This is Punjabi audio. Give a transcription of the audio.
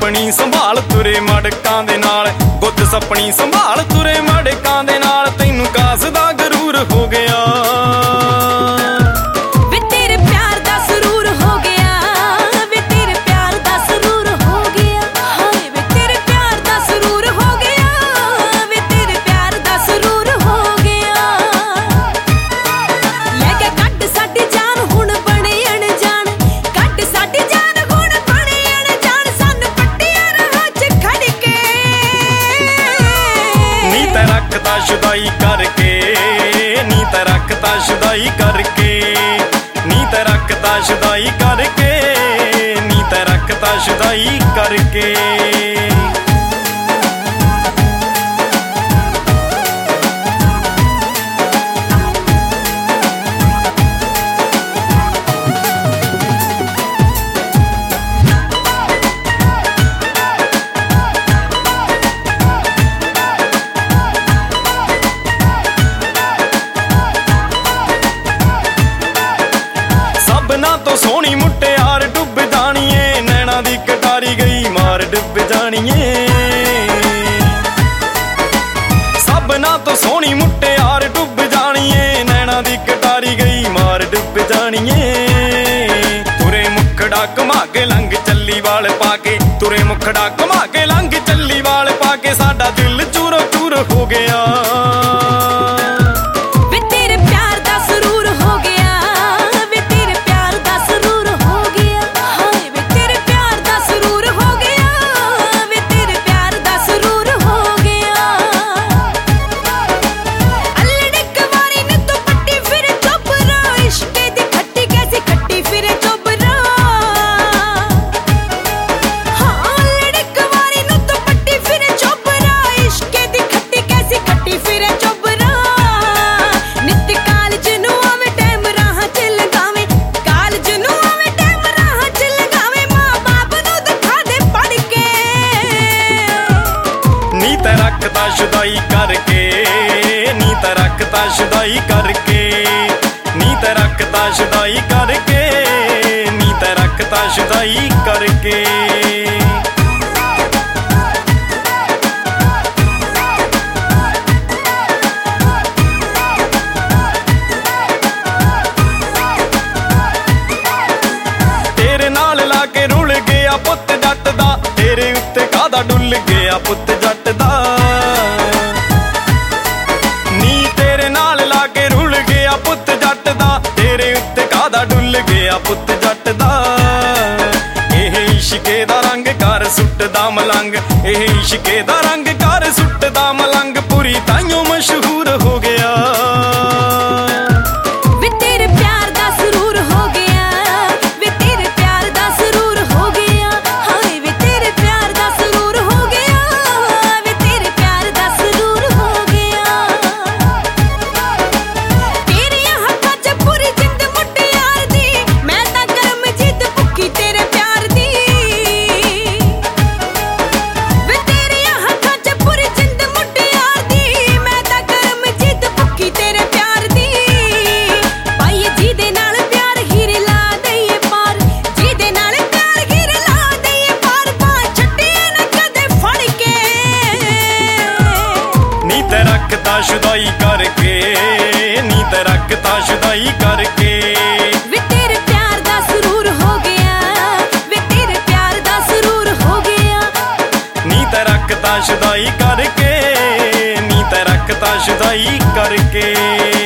ਸਪਣੀ ਸੰਭਾਲ ਤੁਰੇ ਮੜਕਾਂ ਦੇ ਨਾਲ, ਗੁੱਤ ਸਪਣੀ ਸੰਭਾਲ ਤੁਰੇ ਮੜਕਾਂ ਦੇ ਨਾਲ, ਤੈਨੂੰ ਕਾਸ ਦਾ ਗਰੂਰ ਹੋ ਗਿਆ। ਵੇ ਤੇਰੇ ਪਿਆਰ ਦਾ ਸਰੂਰ ਹੋ ਗਿਆ, ਵੇ ਤੇਰੇ ਪਿਆਰ ਦਾ ਸਰੂਰ ਹੋ ਗਿਆ, ਹਾਏ ਵੇ ਤੇਰੇ ਪਿਆਰ ਦਾ ਸਰੂਰ ਹੋ ਗਿਆ, ਵੇ ਤੇਰੇ ਪਿਆਰ ਦਾ ਸਰੂਰ ਹੋ ਗਿਆ। ਲੈ ਕੇ ਕੱਢ ਸਾਡੀ ਜਾਨ ਹੁਣ ਬਣੇ ਅਣਜਾਣ, ਕੱਢ ਸਾਡੀ ਜਾਨ ਹੁਣ ਬਣੇ ਅਣਜਾਣ, ਸਾਨੂੰ ਪੱਟੀਆਂ ਰਾਹਾਂ 'ਚ ਖੜ ਕੇ ਨੀ ਤੇ ਰੱਖਦਾ ਸ਼ੁਦਾਈ ਕਰਕੇ, ਨੀ ਤੇ ਰੱਖਦਾ ਸ਼ੁਦਾਈ ਕਰਕੇ, ਨੀ ਤੇ ਰੱਖਦਾ ਸ਼ੁਦਾਈ ਕਰਕੇ, ਨੀ ਤੇ ਰੱਖਦਾ ਸ਼ੁਦਾਈ ਕਰਕੇ। ਸਭਨਾਂ ਤੋਂ ਸੋਹਣੀ ਮੁਟਿਆਰ ਡੁੱਬ ਜਾਣੀਏ, ਨੈਣਾ ਦੀ ਕਟਾਰੀ ਗਈ ਮਾਰ ਡੁੱਬ ਜਾਣੀਏ। ਸਭਨਾਂ ਤੋਂ ਸੋਹਣੀ ਮੁਟਿਆਰ ਡੁੱਬ ਜਾਣੀਏ, ਨੈਣਾ ਦੀ ਕਟਾਰੀ ਗਈ ਮਾਰ ਡੁੱਬ ਜਾਣੀਏ। ਤੁਰੇ ਮੁਖੜਾ ਘੁਮਾ ਕੇ ਲੰਘ ਚੱਲੀ ਵਾਲ ਪਾ ਕੇ, ਤੁਰੇ ਮੁਖੜਾ ਘੁਮਾ ਕੇ ਲੰਘ ਚੱਲੀ ਵਾਲ ਪਾ ਕੇ, ਸਾਡਾ ਦਿਲ ਚੂਰੋ ਚੂਰ ਹੋ ਗਿਆ। ਨੀ ਤੇ ਰੱਖਦਾ ਸ਼ੁਦਾਈ ਕਰਕੇ, ਨੀ ਤੇ ਰੱਖਦਾ ਸ਼ੁਦਾਈ ਕਰਕੇ, ਨੀ ਤੇ ਰੱਖਦਾ ਸ਼ੁਦਾਈ ਕਰਕੇ, ਨੀ ਤੇ ਰੱਖਦਾ ਸ਼ੁਦਾਈ ਕਰਕੇ। ਤੇਰੇ ਨਾਲ ਲਾ ਕੇ ਰੁਲ ਗਿਆ ਪੁੱਤ ਜੱਟ ਦਾ, ਤੇਰੇ ਉੱਤੇ ਕਾਹਦਾ ਡੁੱਲ ਗਿਆ ਪੁੱਤ ਜੱਟ ਦਾ। ਨੀ ਤੇਰੇ ਨਾਲ ਲਾ ਕੇ ਰੁਲ ਗਿਆ ਪੁੱਤ ਜੱਟ ਦਾ, ਤੇਰੇ ਉੱਤੇ ਕਾਹਦਾ ਡੁੱਲ ਗਿਆ ਪੁੱਤ ਜੱਟ ਦਾ। ਇਹ ਇਸ਼ਕੇ ਦਾ ਰੰਗ ਕਰ ਸੁੱਟਦਾ ਮਲੰਗ, ਇਹ ਇਸ਼ਕੇ ਦਾ ਰੰਗ ਕਰ ਸੁੱਟਦਾ ਮਲੰਗ, ਪੂਰੀ ਤਾਈਓ ਮਸ਼ਹੂਰ ਹੋ ਗਿਆ। ਰੱਖਦਾ ਸ਼ੁਦਾਈ ਕਰਕੇ, ਨੀ ਤੇ ਰੱਖਦਾ ਸ਼ੁਦਾਈ ਕਰਕੇ। ਵੇ ਤੇਰੇ ਪਿਆਰ ਦਾ ਸਰੂਰ ਹੋ ਗਿਆ, ਵੇ ਤੇਰੇ ਪਿਆਰ ਦਾ ਸਰੂਰ ਹੋ ਗਿਆ। ਨੀ ਤੇ ਰੱਖਦਾ ਸ਼ੁਦਾਈ ਕਰਕੇ, ਨੀ ਤੇ ਰੱਖਦਾ ਸ਼ੁਦਾਈ ਕਰਕੇ।